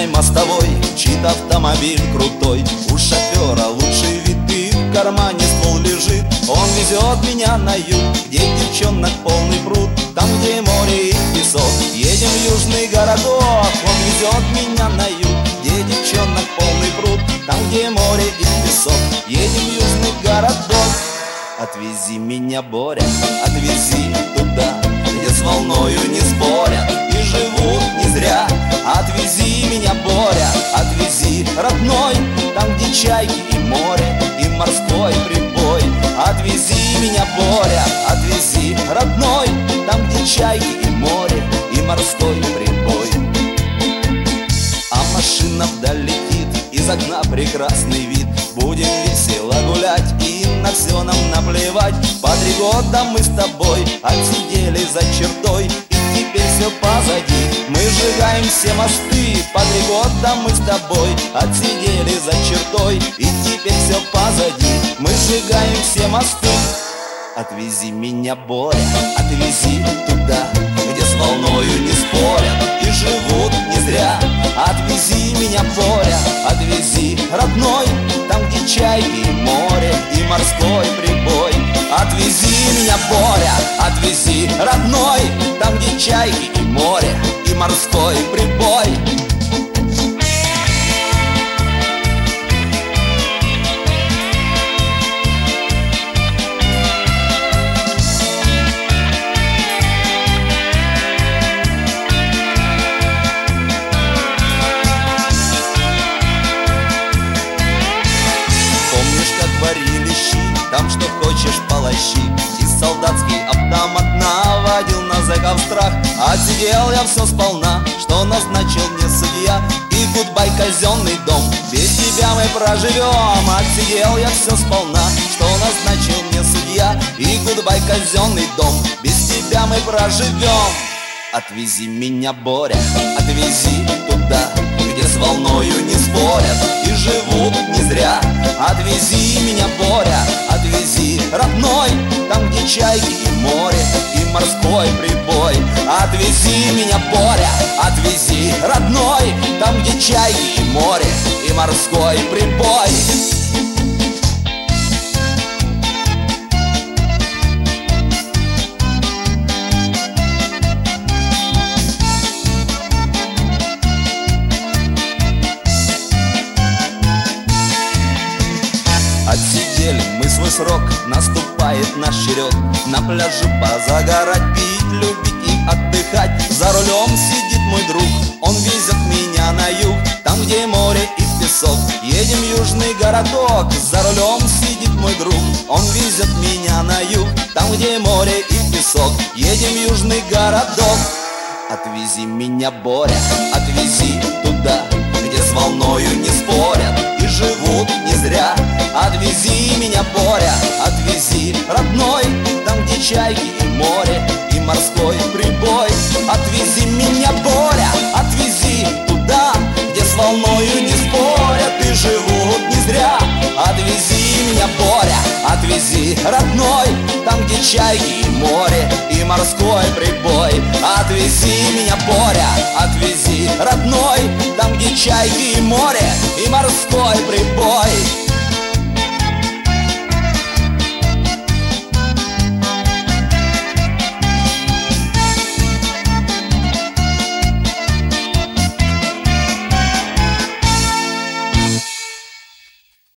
мостовой мчит автомобиль крутой. У шофера лучший вид и в кармане ствол лежит. Он везет меня на юг, где девчонок полный пруд, там, где море и песок. Едем в южный городок, он везет меня на юг, где девчонок полный пруд, там, где море и песок. Едем в южный городок. Отвези меня, Боря, отвези туда, где с волною не спорят и живут не зря. Отвези меня, Боря, отвези, родной, там, где чайки и море, и морской прибой. Отвези меня, Боря, отвези, родной, там, где чайки и море, и морской прибой. А машина вдаль летит, из окна прекрасный вид. Будем весело гулять и на все нам наплевать. По 3 года мы с тобой отсидели за чертой, и теперь все позади, мы сжигаем все мосты. По 3 года мы с тобой отсидели за чертой, и теперь все позади, мы сжигаем все мосты. Отвези меня, Боря, отвези туда, где с волною не спорят и живут не зря. Отвези меня, Боря, отвези, родной, там, где чайки и море, и морской прибой. Отвези меня, Боря, отвези, родной, там, где чайки и море, и морской прибой. Там что хочешь полощи, и солдатский автомат наводил на зэков страх. Отсидел я все сполна, что назначил мне судья, и гудбай казенный дом, без тебя мы проживем. Отсидел я все сполна, что назначил мне судья, и гудбай казенный дом, без тебя мы проживем. Отвези меня, Боря, отвези туда, где с волною не спорят и живут не зря. Отвези меня, Боря, отвези, родной, там, где чайки и море, и морской прибой. Отвези меня, Боря, отвези, родной, там, где чайки и море, и морской прибой. Отсидели мы свой срок, наступает наш черед. На пляже позагорать, пить, любить и отдыхать. За рулем сидит мой друг, он везет меня на юг, там, где море и песок. Едем в южный городок, за рулем сидит мой друг, он везет меня на юг, там, где море и песок. Едем в южный городок. Отвези меня, Боря, отвези туда, где с волною не спорят и живут не зря. Отвези меня, Боря, отвези, родной, там, где чайки и море, и морской прибой. Отвези меня, Боря, отвези туда, где с волною не спорят и живут не зря. Отвези меня, Боря, отвези, родной, там, где чайки и море, и морской прибой. Отвези меня, Боря, отвези, родной, там, где чайки и море, и морской прибой.